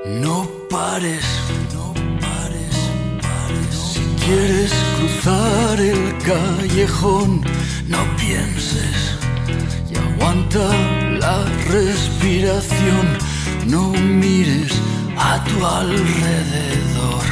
No pares, no pares, pares. Si quieres cruzar el callejón, no pienses y aguanta la respiración. No mires a tu alrededor.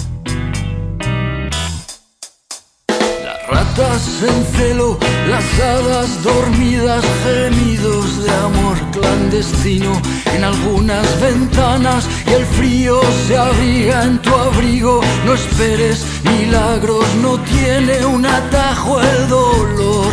Las ratas en celo, las hadas dormidas, gemidos de amor clandestino en algunas ventanas, y el frío se abriga en tu abrigo. No esperes milagros, no tiene un atajo el dolor.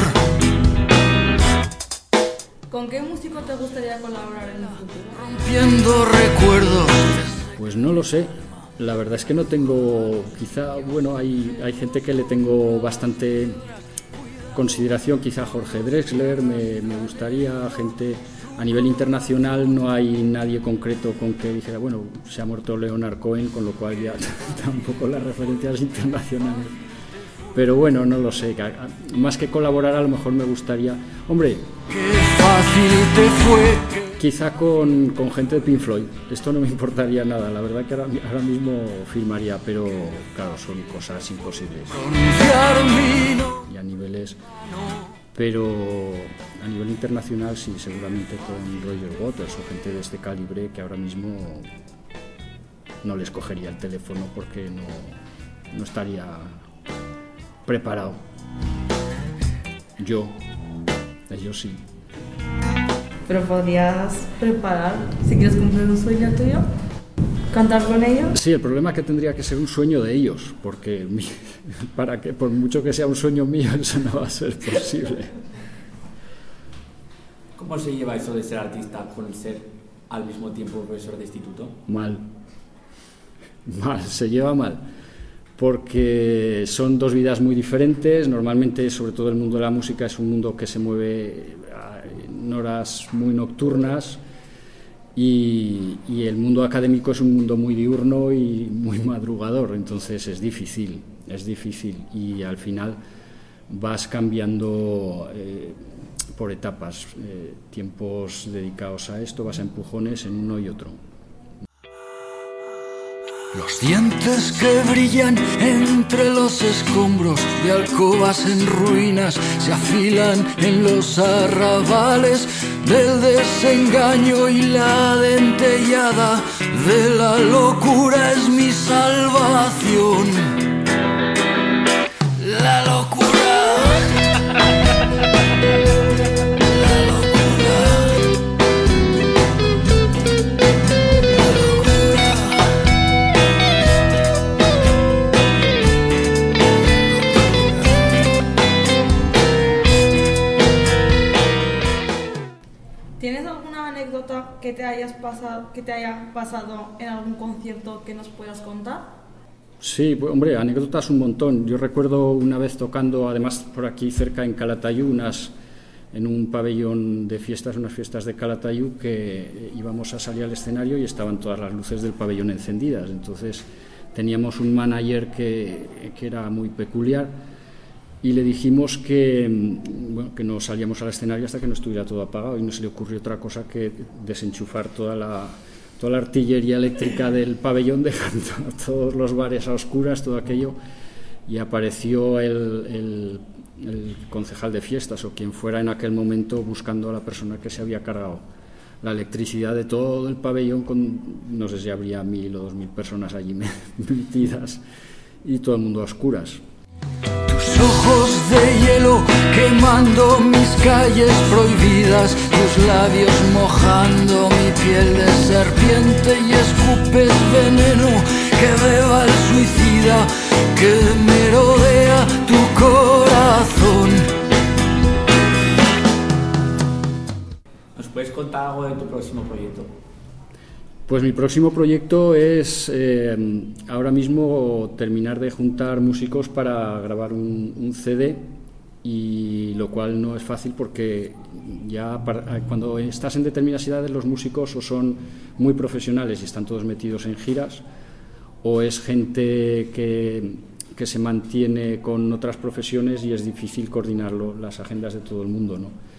¿Con qué músico te gustaría colaborar en el futuro? Rompiendo recuerdos. Pues no lo sé. La verdad es que no tengo, quizá, bueno, hay gente que le tengo bastante consideración, quizá Jorge Drexler, me gustaría, gente a nivel internacional no hay nadie concreto con que dijera, bueno, se ha muerto Leonard Cohen, con lo cual ya tampoco las referencias internacionales. Pero bueno, no lo sé, más que colaborar a lo mejor me gustaría, hombre, Qué fácil te fue. quizá con gente de Pink Floyd. Esto no me importaría nada, la verdad que ahora mismo firmaría, pero claro, son cosas imposibles Pronunciar mi nombre. y a niveles, pero a nivel internacional sí, seguramente con Roger Waters o gente de este calibre que ahora mismo no les cogería el teléfono porque no estaría preparado. Ellos sí. Pero podrías preparar, si quieres cumplir un sueño tuyo, cantar con ellos. Sí, el problema es que tendría que ser un sueño de ellos, porque para que, por mucho que sea un sueño mío, eso no va a ser posible. ¿Cómo se lleva eso de ser artista con ser al mismo tiempo profesor de instituto? Mal, se lleva mal, porque son dos vidas muy diferentes. Normalmente, sobre todo el mundo de la música, es un mundo que se mueve en horas muy nocturnas, y el mundo académico es un mundo muy diurno y muy madrugador, entonces es difícil, y al final vas cambiando por etapas, tiempos dedicados a esto, vas a empujones en uno y otro. Los dientes que brillan entre los escombros de alcobas en ruinas se afilan en los arrabales del desengaño, y la dentellada de la locura es mi salvación. La locura. ¿Tienes alguna anécdota que te haya pasado en algún concierto que nos puedas contar? Sí, pues, hombre, anécdotas un montón. Yo recuerdo una vez tocando, además por aquí cerca en Calatayud, en un pabellón de fiestas, unas fiestas de Calatayud, que íbamos a salir al escenario y estaban todas las luces del pabellón encendidas. Entonces teníamos un manager que era muy peculiar, y le dijimos que no salíamos al escenario hasta que no estuviera todo apagado, y no se le ocurrió otra cosa que desenchufar toda la artillería eléctrica del pabellón, dejando todos los bares a oscuras, todo aquello, y apareció el concejal de fiestas o quien fuera en aquel momento buscando a la persona que se había cargado la electricidad de todo el pabellón, no sé si habría 1.000 o 2.000 personas allí metidas, y todo el mundo a oscuras. Tus ojos de hielo quemando mis calles prohibidas, tus labios mojando mi piel de serpiente, y escupes veneno que beba el suicida que merodea tu corazón. ¿Nos puedes contar algo de tu próximo proyecto? Pues mi próximo proyecto es ahora mismo terminar de juntar músicos para grabar un CD, y lo cual no es fácil porque ya cuando estás en determinadas edades los músicos o son muy profesionales y están todos metidos en giras, o es gente que se mantiene con otras profesiones y es difícil coordinarlo, las agendas de todo el mundo, ¿no?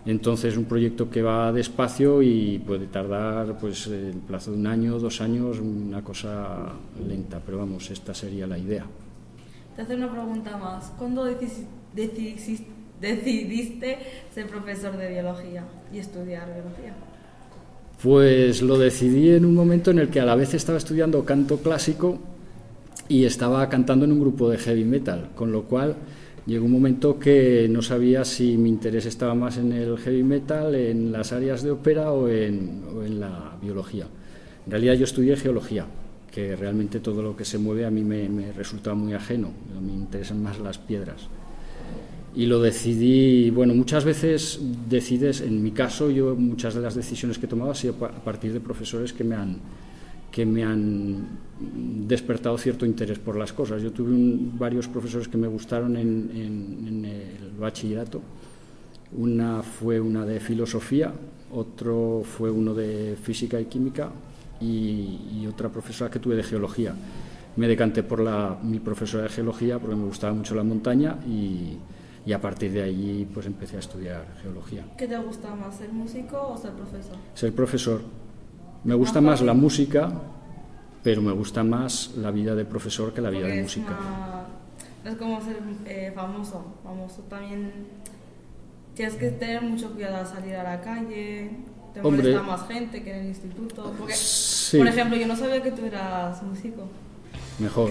Entonces, un proyecto que va despacio y puede tardar pues el plazo de 1 año, 2 años, una cosa lenta, pero vamos, esta sería la idea. Te hace una pregunta más. ¿Cuándo decidiste ser profesor de biología y estudiar biología? Pues lo decidí en un momento en el que a la vez estaba estudiando canto clásico y estaba cantando en un grupo de heavy metal, con lo cual llegó un momento que no sabía si mi interés estaba más en el heavy metal, en las áreas de ópera o en la biología. En realidad yo estudié geología, que realmente todo lo que se mueve a mí me resultaba muy ajeno, a mí me interesan más las piedras. Y lo decidí, bueno, muchas veces decides, en mi caso, yo muchas de las decisiones que he tomado han sido a partir de profesores que me han despertado cierto interés por las cosas. Yo tuve varios profesores que me gustaron en el bachillerato. Una fue una de filosofía, otro fue uno de física y química y otra profesora que tuve de geología. Me decanté por mi profesora de geología porque me gustaba mucho la montaña y a partir de allí pues empecé a estudiar geología. ¿Qué te gusta más, ser músico o ser profesor? Ser profesor. Me gusta más la música, pero me gusta más la vida de profesor que la vida de música. Es como ser famoso. Famoso también tienes que tener mucho cuidado al salir a la calle, te molesta más gente que en el instituto. Porque, sí. Por ejemplo, yo no sabía que tú eras músico. Mejor.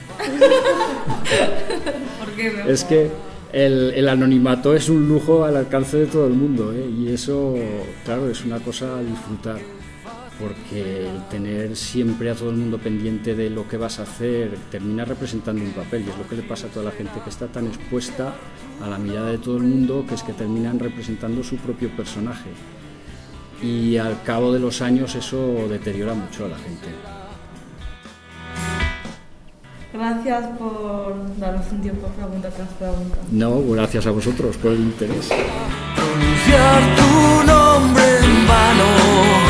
¿Por qué mejor? Es que el anonimato es un lujo al alcance de todo el mundo, ¿eh? Y eso, claro, es una cosa a disfrutar, porque el tener siempre a todo el mundo pendiente de lo que vas a hacer termina representando un papel, y es lo que le pasa a toda la gente que está tan expuesta a la mirada de todo el mundo, que es que terminan representando su propio personaje, y al cabo de los años eso deteriora mucho a la gente. Gracias por darnos un tiempo pregunta tras pregunta. No, gracias a vosotros por el interés. Pronunciar tu nombre en vano.